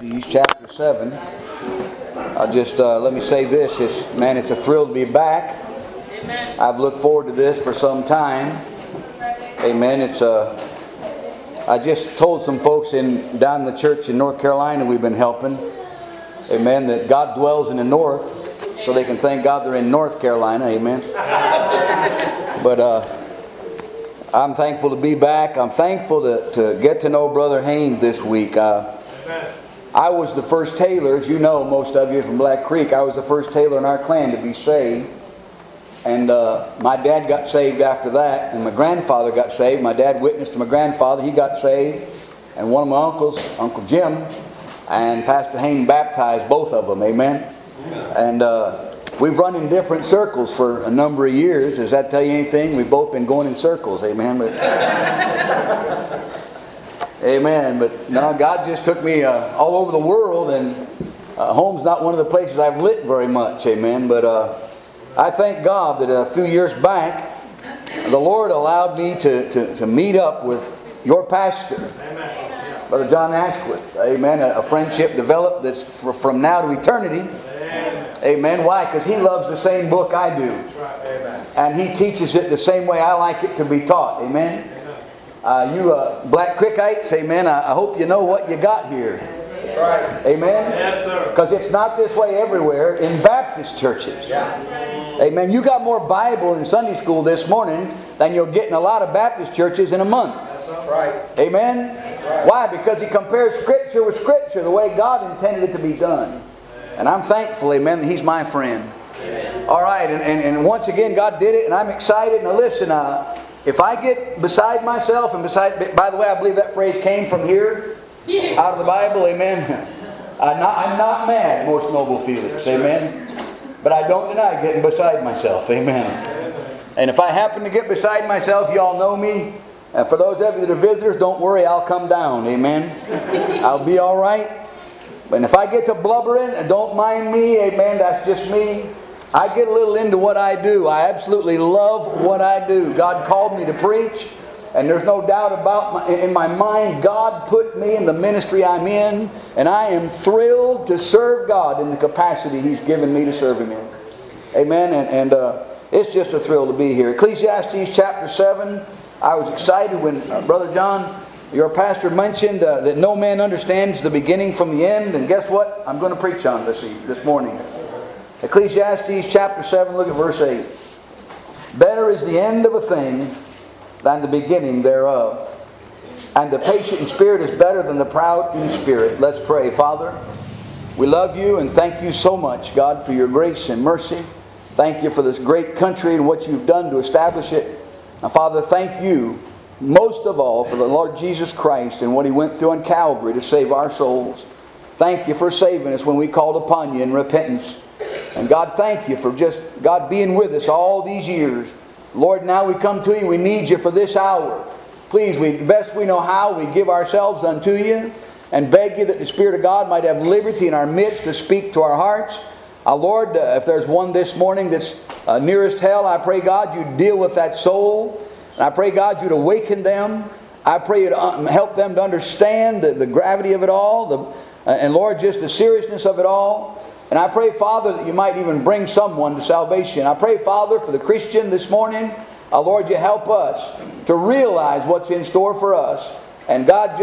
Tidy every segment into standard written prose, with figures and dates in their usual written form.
Ecclesiastes chapter 7. I'll just let me say this. It's a thrill to be back. Amen. I've looked forward to this for some time. Amen. I just told some folks down in the church in North Carolina we've been helping. Amen. That God dwells in the north, so they can thank God they're in North Carolina. Amen. But I'm thankful to be back. I'm thankful to get to know Brother Haynes this week. I was the first tailor, as you know, most of you from Black Creek. I was the first tailor in our clan to be saved. And my dad got saved after that, and my grandfather got saved. My dad witnessed to my grandfather. He got saved. And one of my uncles, Uncle Jim, and Pastor Haynes baptized both of them. Amen. And we've run in different circles for a number of years. Does that tell you anything? We've both been going in circles. Amen. Amen. But no, God just took me all over the world, and home's not one of the places I've lit very much. Amen. But I thank God that a few years back, the Lord allowed me to meet up with your pastor, Brother John Ashworth. Amen. A friendship developed that's from now to eternity. Amen. Why? Because he loves the same book I do. And he teaches it the same way I like it to be taught. Amen. You Black Creekites, amen, I hope you know what you got here. That's right. Amen? Yes, sir. Because it's not this way everywhere in Baptist churches. Yeah. Amen. You got more Bible in Sunday school this morning than you'll get in a lot of Baptist churches in a month. That's right. Amen? Right. Why? Because he compares Scripture with Scripture the way God intended it to be done. And I'm thankful, amen, that he's my friend. Amen. All right, and once again, God did it, and I'm excited. Now listen, if I get beside myself, by the way, I believe that phrase came from here, out of the Bible, amen. I'm not mad, most noble Felix, amen. But I don't deny getting beside myself, amen. And if I happen to get beside myself, you all know me. And for those of you that are visitors, don't worry, I'll come down, amen. I'll be all right. And if I get to blubbering, and don't mind me, amen, that's just me. I get a little into what I do. I absolutely love what I do. God called me to preach, and there's no doubt in my mind, God put me in the ministry I'm in, and I am thrilled to serve God in the capacity He's given me to serve Him in. Amen. And it's just a thrill to be here. Ecclesiastes chapter 7. I was excited when Brother John, your pastor, mentioned that no man understands the beginning from the end. And guess what? I'm going to preach on this morning. Ecclesiastes chapter 7, look at verse 8. Better is the end of a thing than the beginning thereof. And the patient in spirit is better than the proud in spirit. Let's pray. Father, we love you and thank you so much, God, for your grace and mercy. Thank you for this great country and what you've done to establish it. Now, Father, thank you most of all for the Lord Jesus Christ and what He went through on Calvary to save our souls. Thank you for saving us when we called upon you in repentance. And God, thank you for just God being with us all these years. Lord, now we come to you. We need you for this hour. Please, best we know how, we give ourselves unto you and beg you that the Spirit of God might have liberty in our midst to speak to our hearts. Lord, if there's one this morning that's nearest hell, I pray, God, you deal with that soul. And I pray, God, you'd awaken them. I pray you'd help them to understand the gravity of it all. And Lord, just the seriousness of it all. And I pray, Father, that you might even bring someone to salvation. I pray, Father, for the Christian this morning. Lord, you help us to realize what's in store for us. And God,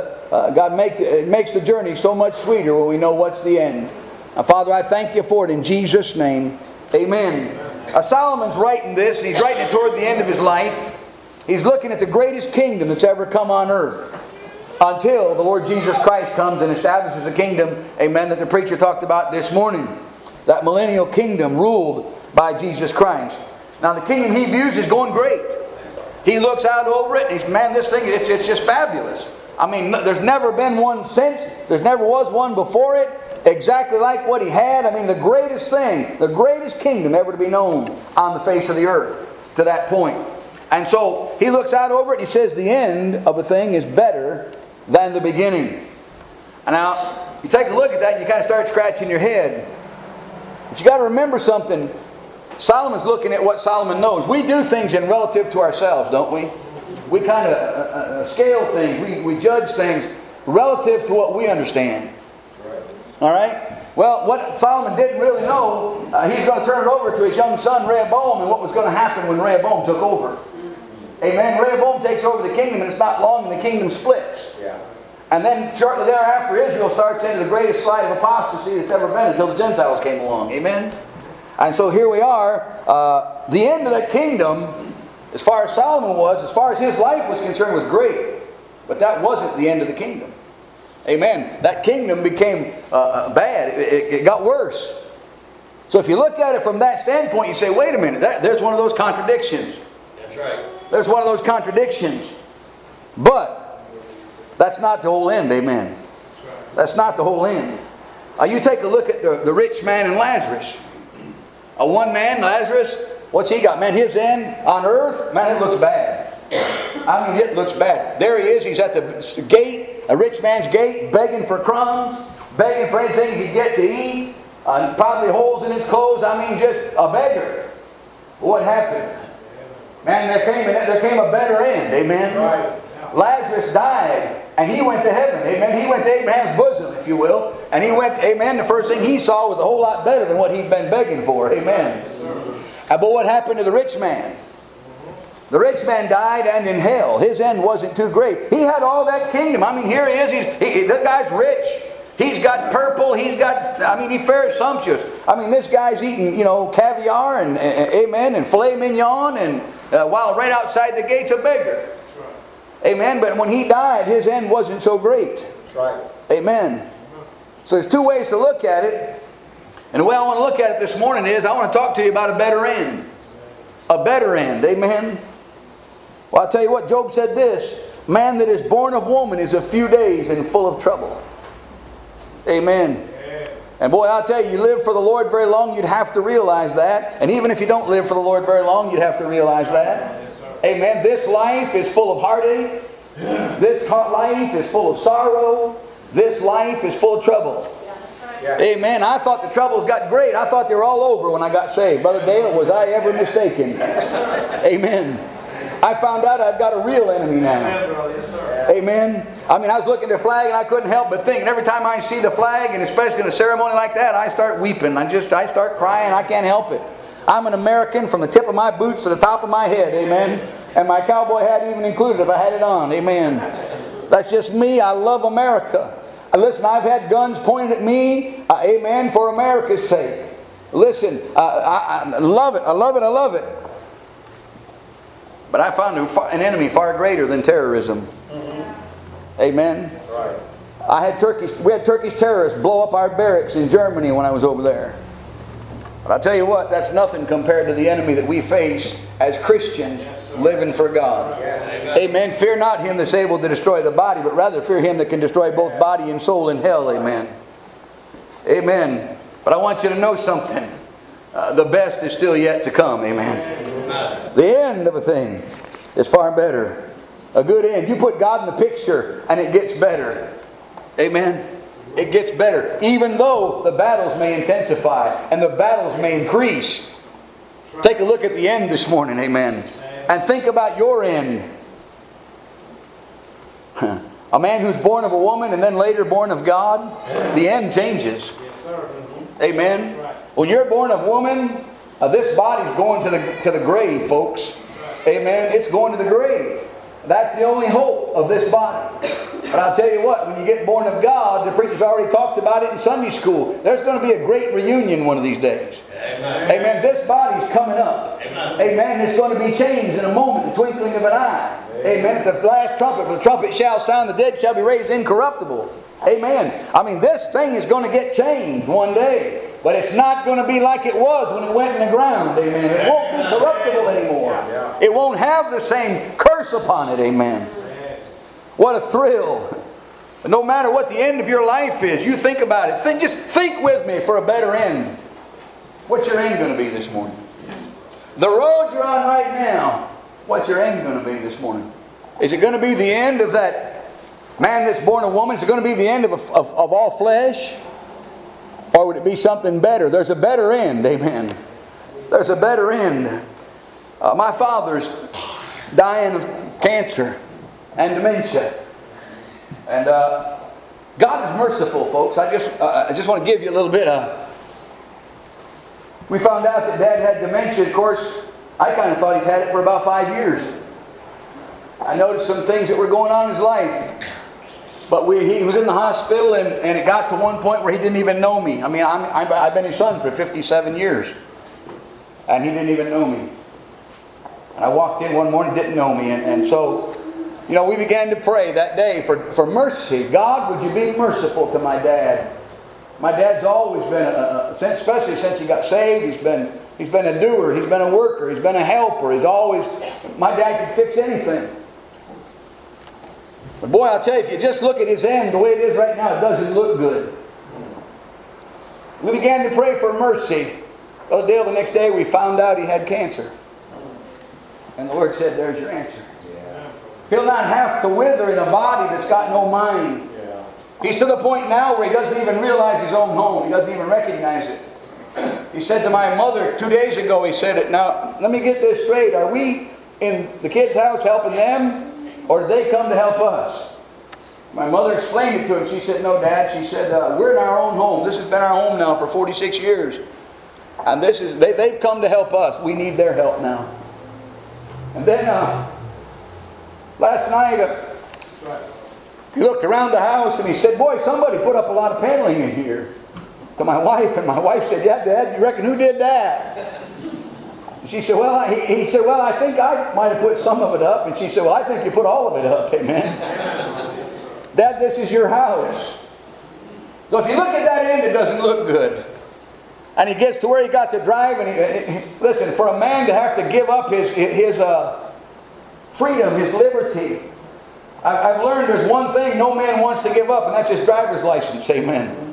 it makes the journey so much sweeter when we know what's the end. Now, Father, I thank you for it in Jesus' name. Amen. Solomon's writing this, and he's writing it toward the end of his life. He's looking at the greatest kingdom that's ever come on earth. Until the Lord Jesus Christ comes and establishes a kingdom, amen, that the preacher talked about this morning. That millennial kingdom ruled by Jesus Christ. Now the kingdom he views is going great. He looks out over it and he's, man, this thing, it's just fabulous. I mean, there's never been one since. There never was one before it. Exactly like what he had. I mean, the greatest thing, the greatest kingdom ever to be known on the face of the earth to that point. And so he looks out over it and he says the end of a thing is better than the beginning. And now, you take a look at that and you kind of start scratching your head. But you got to remember something. Solomon's looking at what Solomon knows. We do things in relative to ourselves, don't we? We kind of scale things. We judge things relative to what we understand. All right? Well, what Solomon didn't really know, he's going to turn it over to his young son Rehoboam, and what was going to happen when Rehoboam took over. Amen. Rehoboam takes over the kingdom, and it's not long, and the kingdom splits. Yeah. And then shortly thereafter, Israel starts into the greatest slide of apostasy that's ever been until the Gentiles came along. Amen. And so here we are. The end of that kingdom, as far as Solomon was, as far as his life was concerned, was great. But that wasn't the end of the kingdom. Amen. That kingdom became bad. It got worse. So if you look at it from that standpoint, you say, wait a minute, there's one of those contradictions. That's right. There's one of those contradictions. But that's not the whole end. Amen. That's not the whole end. You take a look at the rich man and Lazarus. One man, Lazarus, what's he got? Man, his end on earth, man, it looks bad. I mean, it looks bad. There he is. He's at the gate, a rich man's gate, begging for crumbs, begging for anything he could get to eat. Probably holes in his clothes. I mean, just a beggar. What happened? Man, there came a better end. Amen. Right. Lazarus died, and he went to heaven. Amen. He went to Abraham's bosom, if you will. And he went, amen, the first thing he saw was a whole lot better than what he'd been begging for. Amen. But what happened to the rich man? The rich man died, and in hell. His end wasn't too great. He had all that kingdom. I mean, here he is. This guy's rich. He's got purple. He's very sumptuous. I mean, this guy's eating, caviar and amen, and filet mignon, and while right outside the gate's a beggar. Amen. But when he died, his end wasn't so great. That's right. Amen. So there's two ways to look at it. And the way I want to look at it this morning is I want to talk to you about a better end. A better end. Amen. Well, I'll tell you what, Job said this. Man that is born of woman is a few days and full of trouble. Amen. And boy, I'll tell you, you live for the Lord very long, you'd have to realize that. And even if you don't live for the Lord very long, you'd have to realize that. Amen. This life is full of heartache. This life is full of sorrow. This life is full of trouble. Yeah. Amen. I thought the troubles got great. I thought they were all over when I got saved. Brother Dale, was I ever mistaken? Amen. I found out I've got a real enemy now. Amen. I mean, I was looking at the flag and I couldn't help but think. And every time I see the flag, and especially in a ceremony like that, I start weeping. I start crying. I can't help it. I'm an American from the tip of my boots to the top of my head. Amen. And my cowboy hat even included if I had it on. Amen. That's just me. I love America. Listen, I've had guns pointed at me. Amen. For America's sake. Listen, I love it. I love it. I love it. But I found an enemy far greater than terrorism. Mm-hmm. Amen. That's right. We had Turkish terrorists blow up our barracks in Germany when I was over there. But I'll tell you what, that's nothing compared to the enemy that we face as Christians living for God. Yes. Amen. Fear not him that's able to destroy the body, but rather fear him that can destroy both body and soul in hell. Amen. Amen. But I want you to know something. The best is still yet to come. Amen. The end of a thing is far better. A good end. You put God in the picture and it gets better. Amen. It gets better. Even though the battles may intensify and the battles may increase. Take a look at the end this morning. Amen. And think about your end. A man who's born of a woman and then later born of God. The end changes. Amen. When you're born of woman, this body's going to the grave, folks. Amen. It's going to the grave. That's the only hope of this body. But I'll tell you what, when you get born of God, the preacher's already talked about it in Sunday school. There's going to be a great reunion one of these days. Amen. Amen. This body's coming up. Amen. Amen. It's going to be changed in a moment, the twinkling of an eye. Amen. At the last trumpet, for the trumpet shall sound, the dead shall be raised incorruptible. Amen. I mean, this thing is going to get changed one day. But it's not going to be like it was when it went in the ground. Amen. It won't be corruptible anymore. It won't have the same curse upon it. Amen. What a thrill. No matter what the end of your life is, you think about it. Just think with me for a better end. What's your end going to be this morning? The road you're on right now, what's your end going to be this morning? Is it going to be the end of that man that's born a woman? Is it going to be the end of all flesh? Or would it be something better? There's a better end. Amen. There's a better end. My father's dying of cancer and dementia. And God is merciful, folks. I just want to give you a little bit of... We found out that Dad had dementia. Of course, I kind of thought he's had it for about 5 years. I noticed some things that were going on in his life. But he was in the hospital, and it got to one point where he didn't even know me. I mean, I've been his son for 57 years. And he didn't even know me. And I walked in one morning, didn't know me. And so, you know, we began to pray that day for mercy. God, would you be merciful to my dad? My dad's always been, especially since he got saved, he's been a doer, he's been a worker, he's been a helper. My dad could fix anything. But boy, I'll tell you, if you just look at his hand the way it is right now, it doesn't look good. We began to pray for mercy. Well, Dale, the next day we found out he had cancer. And the Lord said, there's your answer. Yeah. He'll not have to wither in a body that's got no mind. Yeah. He's to the point now where he doesn't even realize his own home. He doesn't even recognize it. He said to my mother 2 days ago, he said, now, let me get this straight. Are we in the kids' house helping them? Or did they come to help us? My mother explained it to him. She said, no, Dad. She said, we're in our own home. This has been our home now for 46 years. And they've come to help us. We need their help now. And then last night, he looked around the house and he said, boy, somebody put up a lot of paneling in here. To my wife, and my wife said, yeah, Dad, you reckon who did that? And she said, well, he said, well, I think I might have put some of it up. And she said, well, I think you put all of it up, amen. Dad, this is your house. So if you look at that end, it doesn't look good. And he gets to where he got to drive, and listen, for a man to have to give up his freedom, his liberty, I've learned there's one thing no man wants to give up, and that's his driver's license, amen.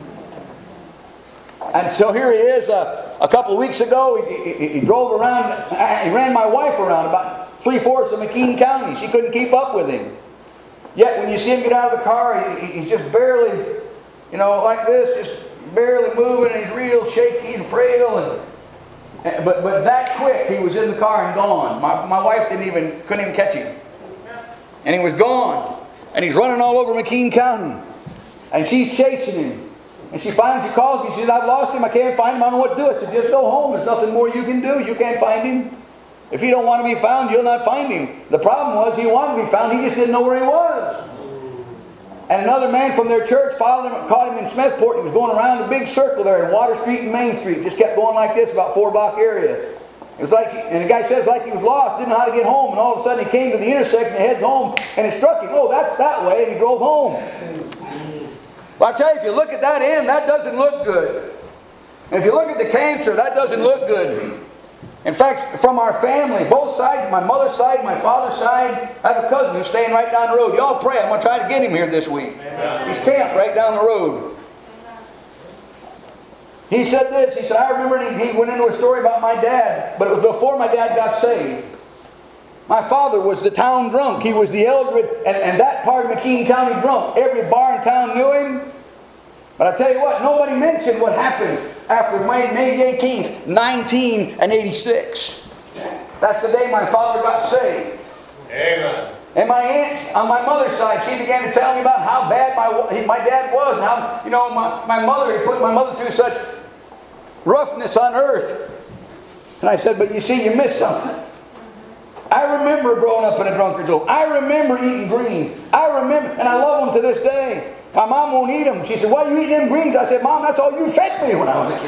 And so here he is, a couple of weeks ago, he drove around, he ran my wife around about 3/4 of McKean County. She couldn't keep up with him. Yet when you see him get out of the car, he's just barely, you know, like this, just barely moving, and he's real shaky and frail. But that quick, he was in the car and gone. My wife couldn't even catch him. And he was gone. And he's running all over McKean County. And she's chasing him. And she calls me, she says, I've lost him, I can't find him, I don't know what to do. I said, just go home, there's nothing more you can do. You can't find him. If he don't want to be found, you'll not find him. The problem was he wanted to be found, he just didn't know where he was. And another man from their church followed him, caught him in Smethport. He was going around the big circle there in Water Street and Main Street. Just kept going like this, about 4-block area. It was like, and the guy says like he was lost, didn't know how to get home. And all of a sudden he came to the intersection, he heads home, and it struck him. Oh, that's that way, and he drove home. Well, I tell you, if you look at that end, that doesn't look good. And if you look at the cancer, that doesn't look good. In fact, from our family, both sides, my mother's side, my father's side, I have a cousin who's staying right down the road. Y'all pray. I'm going to try to get him here this week. Amen. He's camped right down the road. He said this. He said, I remember he went into a story about my dad, but it was before my dad got saved. My father was the town drunk. He was the Eldred and that part of McKean County drunk. Every bar in town knew him. But I tell you what, nobody mentioned what happened after May 18th, 1986. That's the day my father got saved. Amen. And my aunt on my mother's side, she began to tell me about how bad my dad was, and how, you know, my mother, he put my mother through such roughness on earth. And I said, but you see, you missed something. I remember growing up in a drunkard's home. I remember eating greens. I remember, and I love them to this day. My mom won't eat them. She said, why are you eating them greens? I said, Mom, that's all you fed me when I was a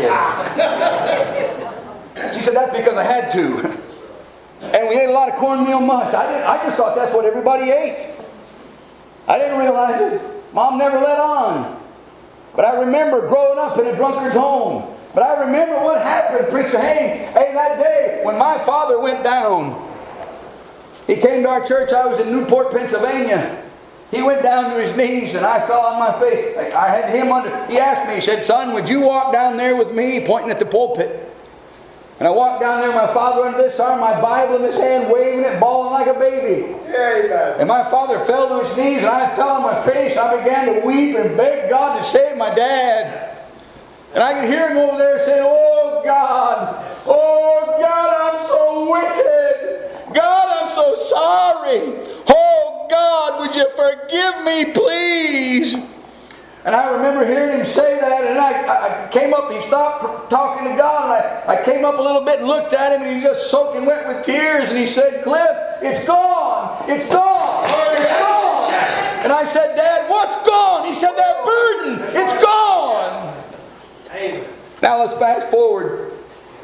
kid. She said, that's because I had to. And we ate a lot of cornmeal mush. I just thought that's what everybody ate. I didn't realize it. Mom never let on. But I remember growing up in a drunkard's home. But I remember what happened, Preacher Haynes. Hey, that day when my father went down, he came to our church. I was in Newport, Pennsylvania. He went down to his knees and I fell on my face. I had him under. He asked me, he said, son, would you walk down there with me? Pointing at the pulpit. And I walked down there, my father under this arm, my Bible in his hand, waving it, bawling like a baby. Yeah, and my father fell to his knees and I fell on my face. I began to weep and beg God to save my dad. And I could hear him over there saying, oh God, I'm so wicked. God, I'm so sorry. Oh God, would you forgive me, please? And I remember hearing him say that, and I came up, he stopped talking to God, and I came up a little bit and looked at him, and he's just soaking wet with tears, and he said, Cliff, it's gone, it's gone, it's gone. And I said, Dad, what's gone? He said, that burden, it's gone. Amen. Now let's fast forward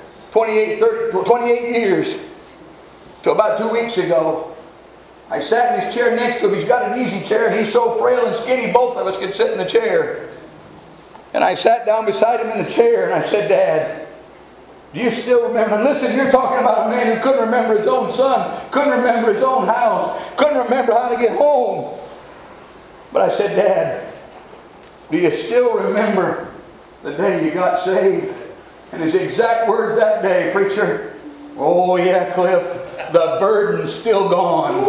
28 years to about 2 weeks ago. I sat in his chair next to him. He's got an easy chair, and he's so frail and skinny, both of us could sit in the chair. And I sat down beside him in the chair, and I said, Dad, do you still remember? And listen, you're talking about a man who couldn't remember his own son, couldn't remember his own house, couldn't remember how to get home. But I said, Dad, do you still remember the day you got saved? And his exact words that day, preacher, oh yeah, Cliff, the burden's still gone.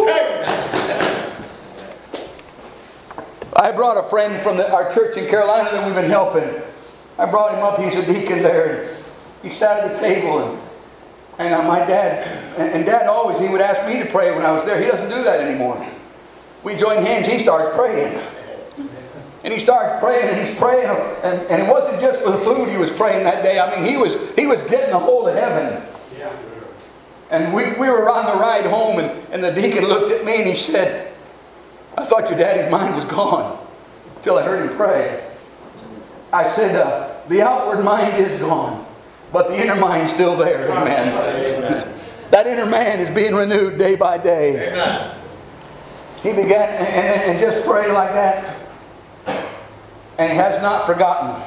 I brought a friend from our church in Carolina that we've been helping. I brought him up. He's a deacon there. He sat at the table, and my dad, and Dad always, he would ask me to pray when I was there. He doesn't do that anymore. We join hands, he starts praying. And he starts praying, and he's praying, and it wasn't just for the food he was praying that day. I mean, he was getting a hold of heaven. Yeah. And we were on the ride home, and the deacon looked at me and he said, I thought your daddy's mind was gone until I heard him pray. I said, the outward mind is gone, but the inner mind's still there. Amen. Amen. That inner man is being renewed day by day. Amen. He began and just pray like that. And he has not forgotten.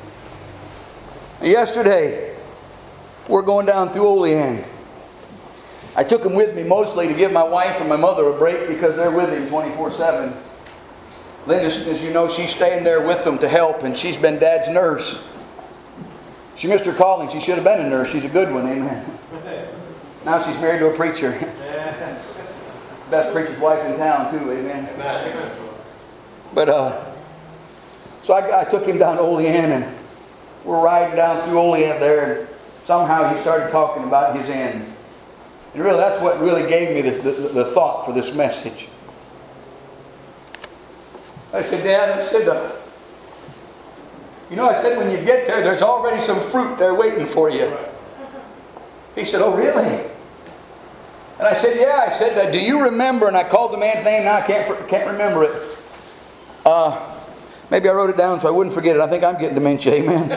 Yesterday, we're going down through Olean. I took him with me mostly to give my wife and my mother a break because they're with him 24/7. Linda, as you know, she's staying there with them to help, and she's been Dad's nurse. She missed her calling. She should have been a nurse. She's a good one, amen. Now she's married to a preacher. Best preacher's wife in town too, amen. But so I took him down to Olean, and we're riding down through Olean there, and somehow he started talking about his end. And really, that's what really gave me the thought for this message. I said, Dad, I said, I said, when you get there, there's already some fruit there waiting for you. He said, oh, really? And I said, yeah. I said, do you remember? And I called the man's name. Now I can't remember it. Maybe I wrote it down so I wouldn't forget it. I think I'm getting dementia, amen.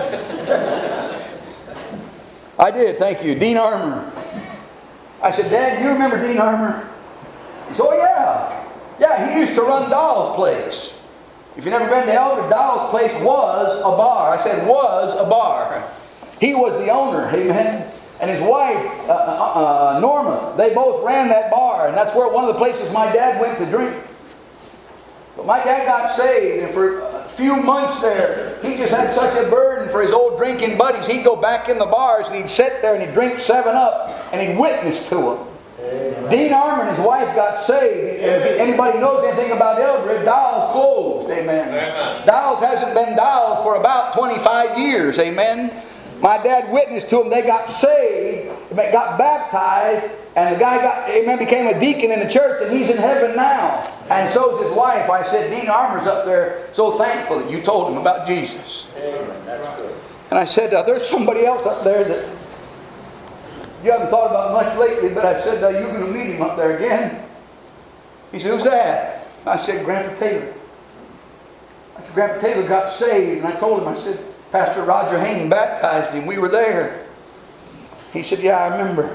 I did, thank you. Dean Armour. I said, Dad, you remember Dean Armour? He said, oh yeah. Yeah, he used to run Doll's Place. If you've never been to Elder, Doll's Place was a bar. I said was a bar. He was the owner, amen. And his wife, Norma, they both ran that bar. And that's where one of the places my dad went to drink. But my dad got saved, and for a few months there, he just had such a burden for his old drinking buddies. He'd go back in the bars, and he'd sit there and he'd drink 7-Up, and he'd witness to them. Amen. Dean Armour and his wife got saved. And if anybody knows anything about Eldred, Doll's closed. Amen. Amen. Doll's hasn't been Doll's for about 25 years. Amen. My dad witnessed to them. They got saved, got baptized, and the guy became a deacon in the church, and he's in heaven now. And so's his wife. I said, Dean Armour's up there so thankful that you told him about Jesus. Amen. That's good. And I said, there's somebody else up there that you haven't thought about much lately, but I said, you're going to meet him up there again. He said, who's that? I said, Grandpa Taylor. I said, Grandpa Taylor got saved. And I told him, I said, Pastor Roger Hayne baptized him. We were there. He said, yeah, I remember.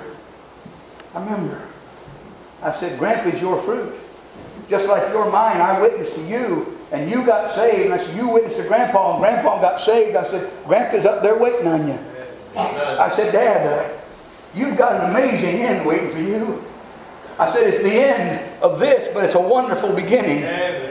I said, Grandpa's your fruit. Just like you're mine, I witnessed to you, and you got saved. And I said, you witnessed to Grandpa, and Grandpa got saved. I said, Grandpa's up there waiting on you. I said, Dad, you've got an amazing end waiting for you. I said, it's the end of this, but it's a wonderful beginning.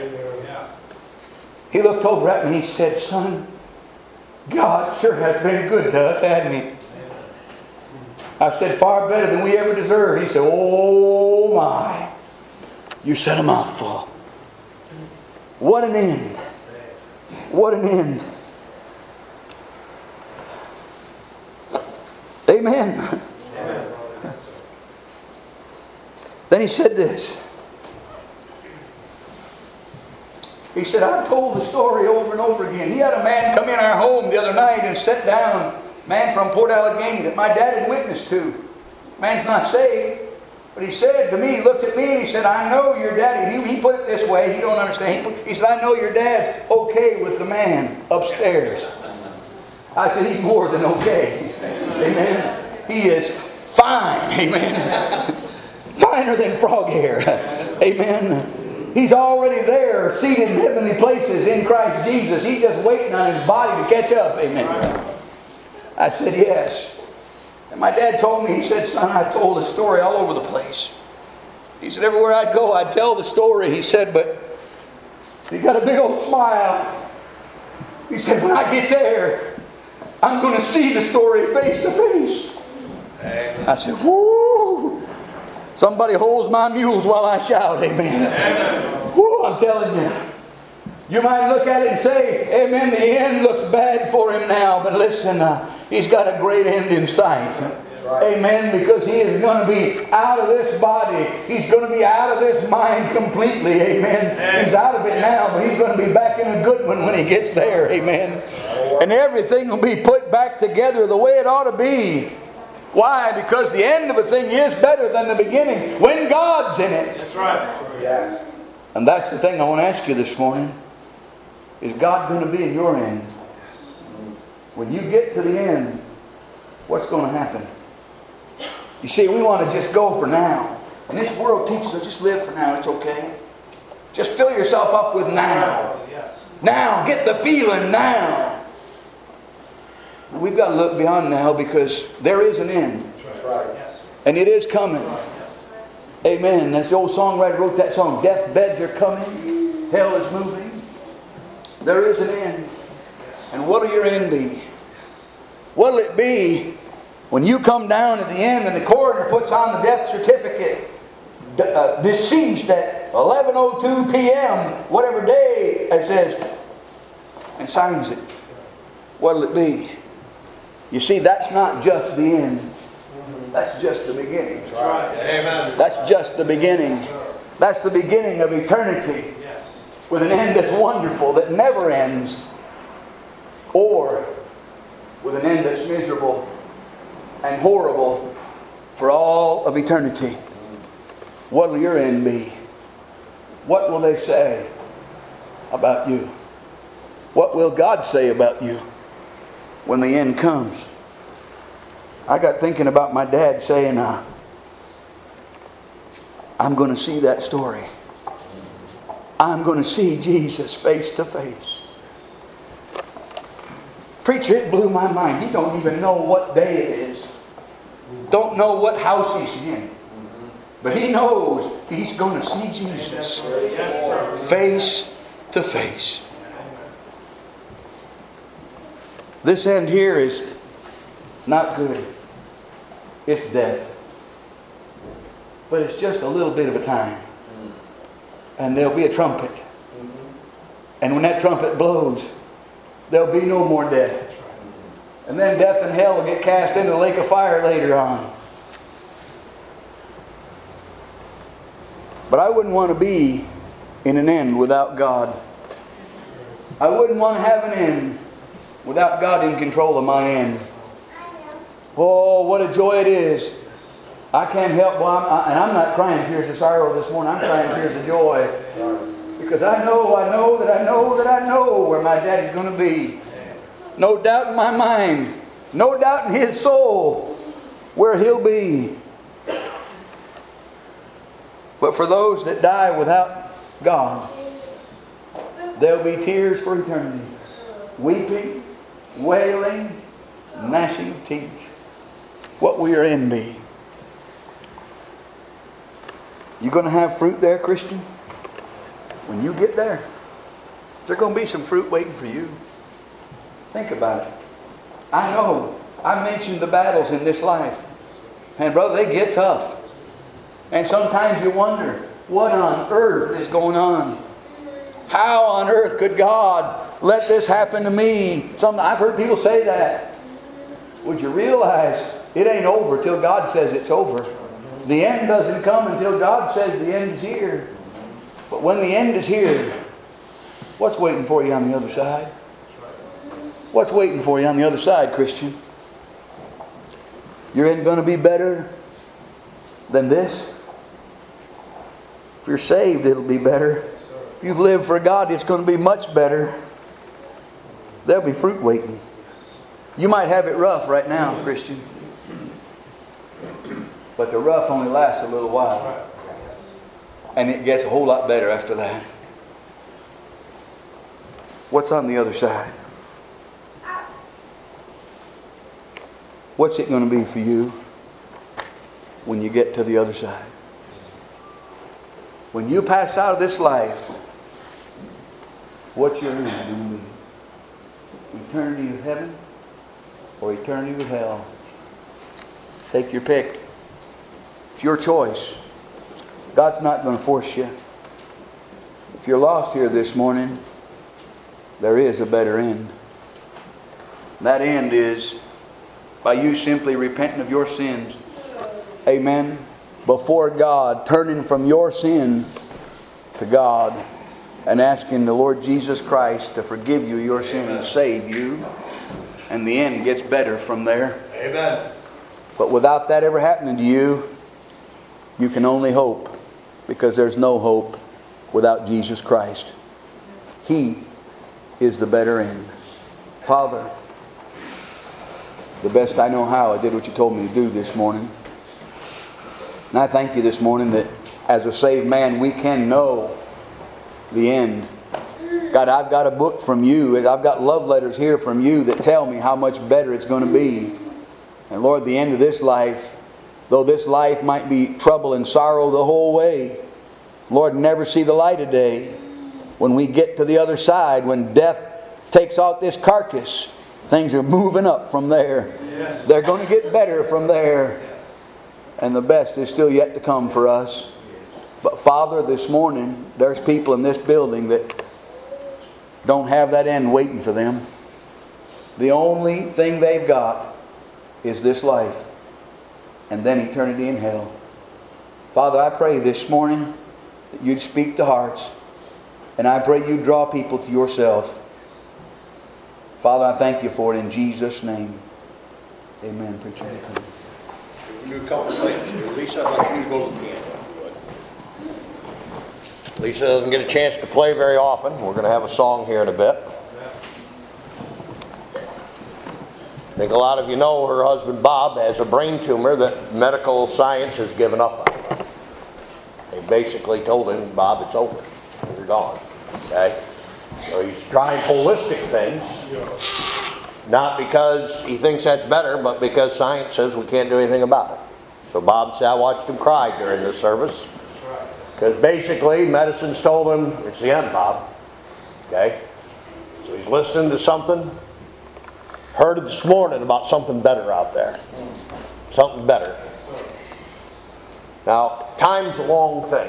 He looked over at me and he said, son, God sure has been good to us, hasn't he? I said, far better than we ever deserved. He said, oh my. You said a mouthful. What an end. What an end. Amen. Then he said this. He He said, I've told the story over and over again. He had a man come in our home the other night and sit down, man from Port Allegheny that my dad had witnessed to. Man's not saved. But he said to me, he looked at me and he said, I know your daddy. He put it this way, he don't understand. He said, I know your dad's okay with the man upstairs. I said, he's more than okay. Amen. He is fine. Amen. Finer than frog hair. Amen. He's already there, seated in heavenly places in Christ Jesus. He's just waiting on his body to catch up. Amen. I said, yes. And my dad told me, he said, son, I told the story all over the place. He said, everywhere I'd go, I'd tell the story. He said, but he got a big old smile. He said, when I get there, I'm going to see the story face to face. I said, whoo! Somebody holds my mules while I shout, amen. Whoo, I'm telling you. You might look at it and say, amen, the end looks bad for him now. But listen, he's got a great end in sight. Amen, because he is going to be out of this body. He's going to be out of this mind completely. Amen. He's out of it now, but he's going to be back in a good one when he gets there. Amen. And everything will be put back together the way it ought to be. Why? Because the end of a thing is better than the beginning when God's in it. That's right. Yes. And that's the thing I want to ask you this morning. Is God going to be in your end? When you get to the end, what's going to happen? You see, we want to just go for now. And this world teaches us just live for now. It's okay. Just fill yourself up with now. Yes. Now. Get the feeling now. We've got to look beyond now because there is an end. That's right. Yes. And it is coming. Amen. That's the old songwriter wrote that song. Deathbeds are coming. Hell is moving. There is an end. And what will your end be? What will it be when you come down at the end and the coroner puts on the death certificate, deceased at 11:02 p.m., whatever day it says, and signs it? What will it be? You see, that's not just the end. That's just the beginning. That's right. Amen. That's just the beginning. That's the beginning of eternity. With an end that's wonderful, that never ends. Or with an end that's miserable and horrible for all of eternity. What will your end be? What will they say about you? What will God say about you when the end comes? I got thinking about my dad saying, I'm going to see that story. I'm going to see Jesus face to face. Preacher, it blew my mind. He don't even know what day it is. Don't know what house he's in. But he knows he's going to see Jesus face to face. This end here is not good. It's death. But it's just a little bit of a time. And there'll be a trumpet. And when that trumpet blows, there'll be no more death. And then death and hell will get cast into the lake of fire later on. But I wouldn't want to be in an end without God. I wouldn't want to have an end without God in control of my end. Oh, what a joy it is. I can't help, and I'm not crying tears of sorrow this morning. I'm crying tears of joy. Because I know where my daddy's going to be. No doubt in my mind. No doubt in his soul where he'll be. But for those that die without God, there'll be tears for eternity. Weeping, wailing, gnashing of teeth. What will your end be? You going to have fruit there, Christian? When you get there, there's going to be some fruit waiting for you. Think about it. I know. I mentioned the battles in this life. And brother, they get tough. And sometimes you wonder, what on earth is going on? How on earth could God let this happen to me? I've heard people say that. Would you realize it ain't over till God says it's over? The end doesn't come until God says the end is here. But when the end is here, What's waiting for you on the other side? What's waiting for you on the other side, Christian? You're going to be better than this. If you're saved, it'll be better. If you've lived for God, it's going to be much better. There'll be fruit waiting. You might have it rough right now, Christian. But the rough only lasts a little while. And it gets a whole lot better after that. What's on the other side? What's it going to be for you when you get to the other side? When you pass out of this life, what's your end going to be? Eternity of heaven or eternity of hell? Take your pick. It's your choice. God's not going to force you. If you're lost here this morning, there is a better end. That end is by you simply repenting of your sins. Amen. Before God, turning from your sin to God and asking the Lord Jesus Christ to forgive you your sin and save you. And the end gets better from there. Amen. But without that ever happening to you, you can only hope, because there's no hope without Jesus Christ. He is the better end. Father, the best I know how, I did what you told me to do this morning. And I thank you this morning that as a saved man, we can know the end. God, I've got a book from you. I've got love letters here from you that tell me how much better it's going to be. And Lord, the end of this life, though this life might be trouble and sorrow the whole way, Lord, never see the light of day. When we get to the other side, when death takes out this carcass, things are moving up from there. Yes. They're going to get better from there. Yes. And the best is still yet to come for us. But Father, this morning, there's people in this building that don't have that end waiting for them. The only thing they've got is this life, and then eternity in hell. Father, I pray this morning that you'd speak to hearts, and I pray you'd draw people to yourself. Father, I thank you for it in Jesus' name. Amen. Preacher. We do a couple of things here. Lisa, I'd like you to go to the piano. Lisa doesn't get a chance to play very often. We're going to have a song here in a bit. I think a lot of you know her husband Bob has a brain tumor that medical science has given up on. They basically told him, Bob, it's over. You're gone. Okay? So he's trying holistic things. Not because he thinks that's better, but because science says we can't do anything about it. So Bob said, I watched him cry during this service. Because basically, medicine's told him, it's the end, Bob. Okay? So he's listening to something. Heard this morning about something better out there. Something better. Now, time's a long thing.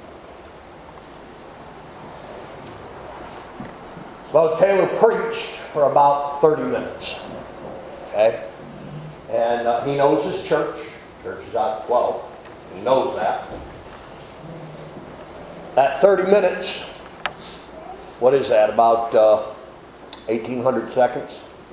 Well, Taylor preached for about 30 minutes. Okay? And he knows his church. Church is out of 12. He knows that. At 30 minutes, what is that? About 1,800 seconds?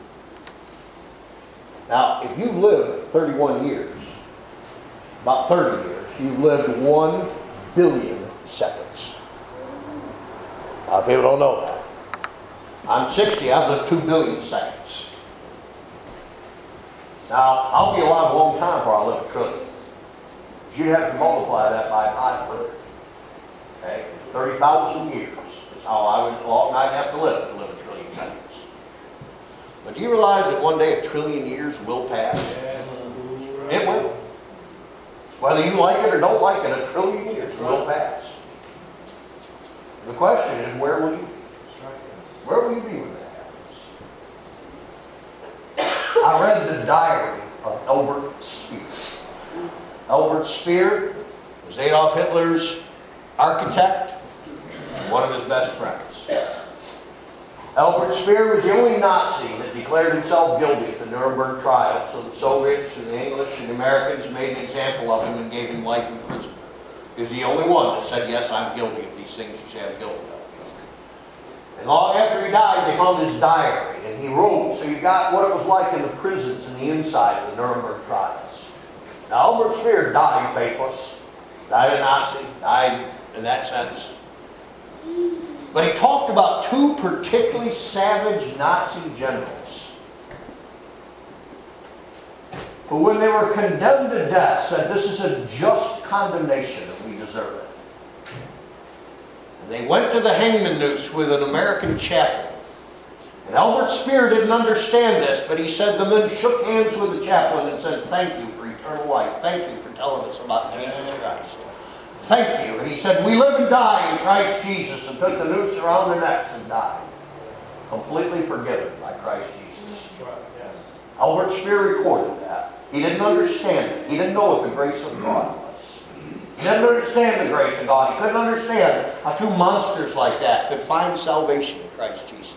Now, if you've lived 31 years, about 30 years, you've lived 1 billion seconds. A lot of people don't know that. I'm 60, I've lived 2 billion seconds. Now, I'll be alive a long time before I live a trillion. You'd have to multiply that by 500. Okay? 30,000 years is how long I'd have to live 1 trillion seconds. But do you realize that one day 1 trillion years will pass? Yes. It will. Whether you like it or don't like it, 1 trillion years will pass. The question is, where will you be when that happens? I read the diary of Albert Speer. Albert Speer was Adolf Hitler's architect, one of his best friends. Albert Speer was the only Nazi that declared himself guilty at the Nuremberg trial, so the Soviets and the English and the Americans made an example of him and gave him life in prison. He was the only one that said, yes, I'm guilty of these things you say I'm guilty of. And long after he died, they found his diary, and he wrote. So you got what it was like in the prisons and the inside of the Nuremberg trials. Now, Albert Speer died faithless, died a Nazi, died in that sense. But he talked about two particularly savage Nazi generals who, when they were condemned to death, said, "This is a just condemnation and we deserve it." And they went to the hangman noose with an American chaplain. And Albert Speer didn't understand this, but he said the men shook hands with the chaplain and said, "Thank you for eternal life. Thank you for telling us about Jesus Christ. Thank you." And he said, "We live and die in Christ Jesus," and took the noose around their necks and died. Completely forgiven by Christ Jesus. Albert Speer recorded that. He didn't understand it. He didn't know what the grace of God was. He didn't understand the grace of God. He couldn't understand how two monsters like that could find salvation in Christ Jesus.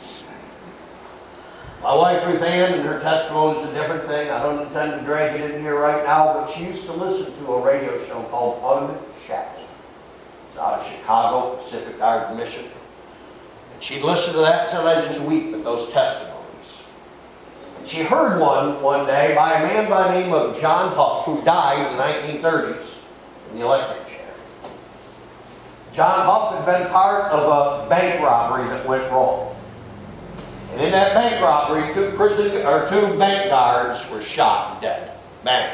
My wife Ruth Ann, and her testimony is a different thing. I don't intend to drag it in here right now, but she used to listen to a radio show called Unshackled. It's out of Chicago, Pacific Guard Mission. And she'd listen to that until I just weep at those testimonies. And she heard one day by a man by the name of John Huff, who died in the 1930s in the electric chair. John Huff had been part of a bank robbery that went wrong. And in that bank robbery, two bank guards were shot and dead. Bang.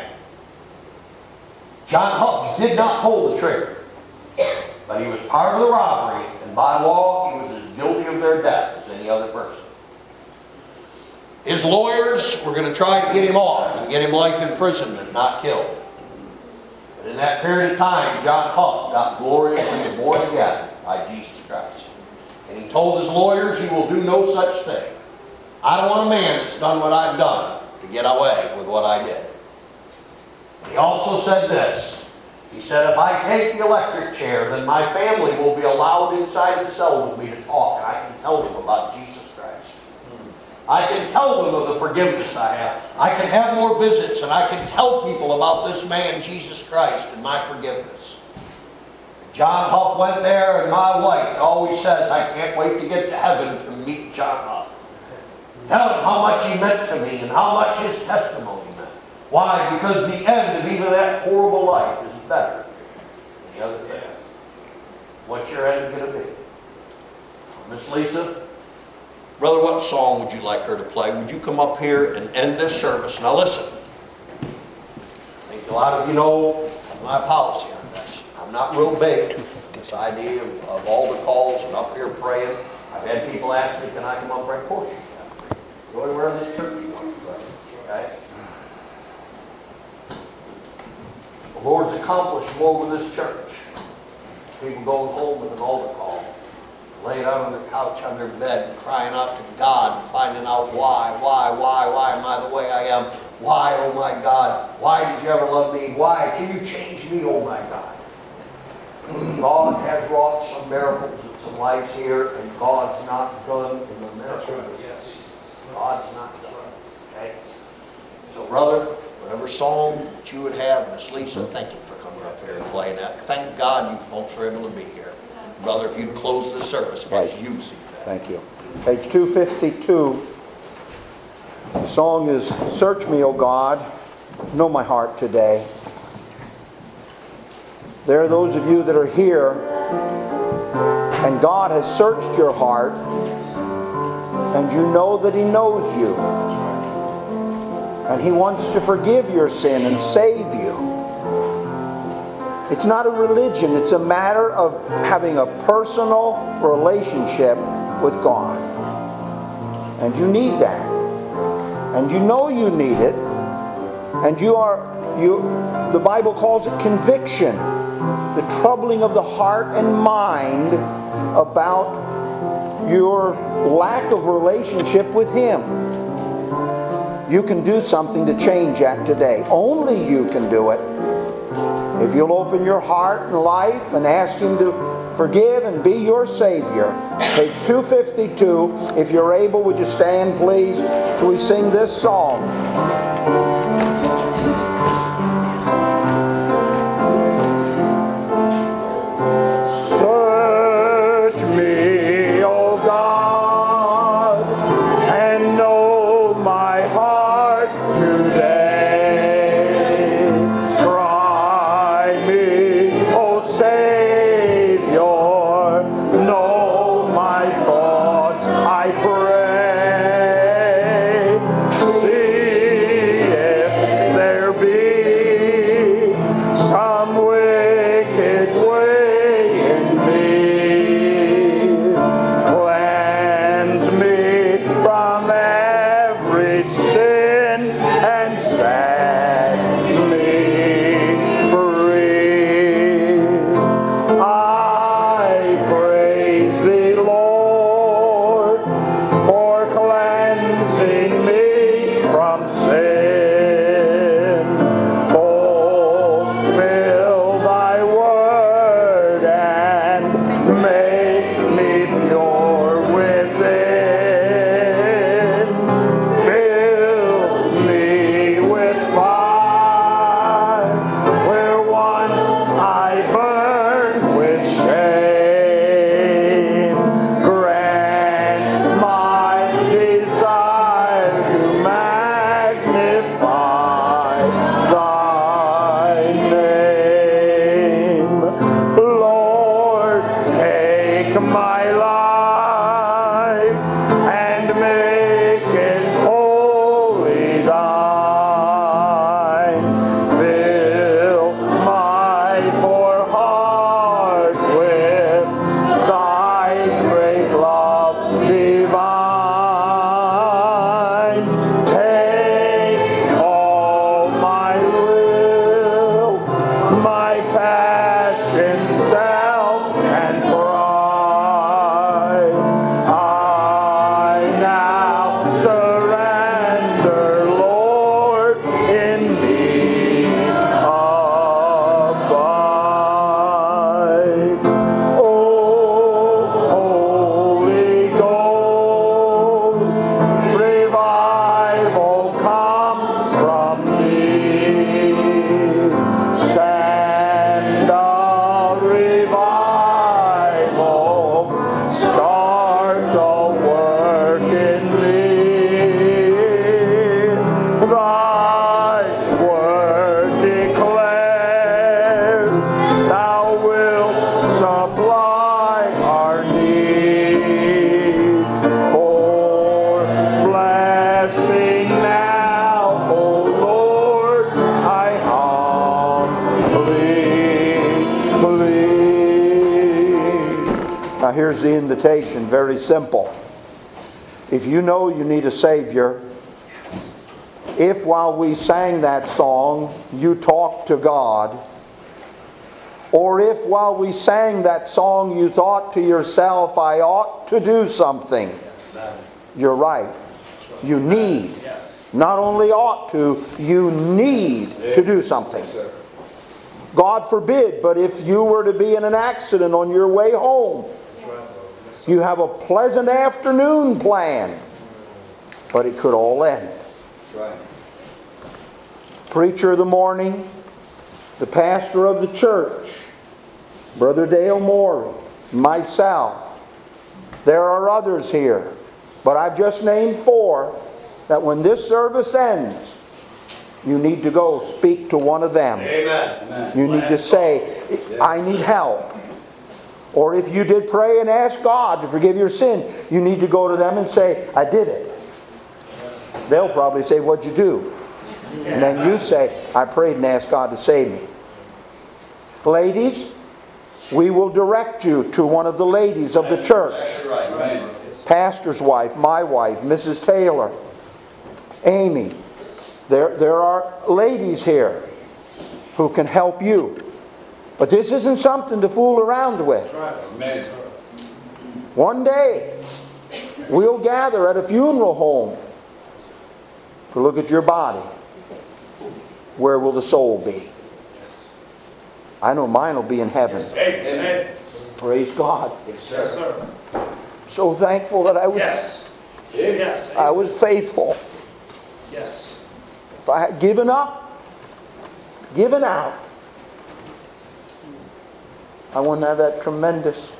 John Huff did not pull the trigger, but he was part of the robbery, and by law, he was as guilty of their death as any other person. His lawyers were going to try to get him off and get him life imprisonment, not killed. But in that period of time, John Huff got gloriously born again by Jesus Christ. And he told his lawyers, "You will do no such thing. I don't want a man that's done what I've done to get away with what I did." He also said this. He said, "If I take the electric chair, then my family will be allowed inside the cell with me to talk, and I can tell them about Jesus Christ. I can tell them of the forgiveness I have. I can have more visits, and I can tell people about this man, Jesus Christ, and my forgiveness." John Huff went there, and my wife always says, "I can't wait to get to heaven to meet John Huff. Tell him how much he meant to me and how much his testimony meant." Why? Because the end of even that horrible life is better than the other things. What's your end going to be? Miss Lisa? Brother, what song would you like her to play? Would you come up here and end this service? Now listen. I think a lot of you know my policy on this. I'm not real big. This idea of all the calls and up here praying. I've had people ask me, "Can I come up and pray?" Of course you can. Go anywhere in this church you want to pray. Okay? The Lord's accomplished more with this church. People going home with an altar call, laying out on their couch on their bed and crying out to God and finding out why am I the way I am? Why, oh my God, why did you ever love me? Why? Can you change me, oh my God? God has wrought some miracles in some lives here, and God's not done in the miracles. Yes. God's not done. Okay? So, brother, whatever song that you would have, Miss Lisa, thank you for coming up here and playing that. Thank God you folks are able to be here. Brother, if you'd close the service, as you see that. Thank you. Page 252. The song is, "Search Me, O God, know my heart today." There are those of you that are here, and God has searched your heart, and you know that He knows you. And He wants to forgive your sin and save you. It's not a religion. It's a matter of having a personal relationship with God. And you need that. And you know you need it. And the Bible calls it conviction. The troubling of the heart and mind about your lack of relationship with Him. You can do something to change that today. Only you can do it. If you'll open your heart and life and ask Him to forgive and be your Savior. Page 252. If you're able, would you stand, please, till we sing this song. Search me, O God. Now here's the invitation, very simple. If you know you need a Savior, if while we sang that song you talked to God, or if while we sang that song you thought to yourself, I ought to do something, you're right. You need. Not only ought to, you need to do something. God forbid, but if you were to be in an accident on your way home, you have a pleasant afternoon planned, but it could all end. Preacher of the morning, the pastor of the church, Brother Dale Morey, myself, there are others here, but I've just named 4 that when this service ends, you need to go speak to one of them. Amen. You need to say, I need help. Or if you did pray and ask God to forgive your sin, you need to go to them and say, I did it. They'll probably say, what'd you do? And then you say, I prayed and asked God to save me. Ladies, we will direct you to one of the ladies of the church. Pastor's wife, my wife, Mrs. Taylor, Amy. There are ladies here who can help you. But this isn't something to fool around with. One day, we'll gather at a funeral home to look at your body. Where will the soul be? I know mine will be in heaven. Amen. Praise God. Yes, sir. So thankful that I was faithful. Yes. If I had given up, given out, I wouldn't have that tremendous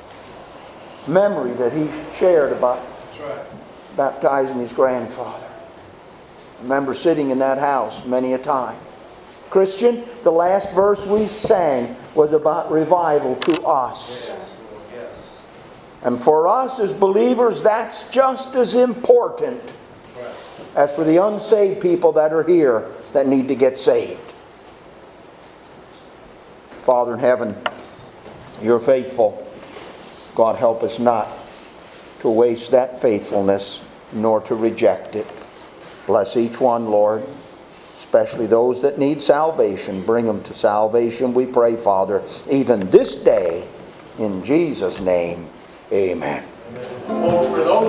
memory that he shared about baptizing his grandfather. I remember sitting in that house many a time. Christian, the last verse we sang was about revival to us. Yes, Lord, yes. And for us as believers, that's just as important Right. as for the unsaved people that are here that need to get saved. Father in heaven, You're faithful. God, help us not to waste that faithfulness nor to reject it. Bless each one, Lord, especially those that need salvation. Bring them to salvation, we pray, Father, even this day. In Jesus' name, amen. Well, for those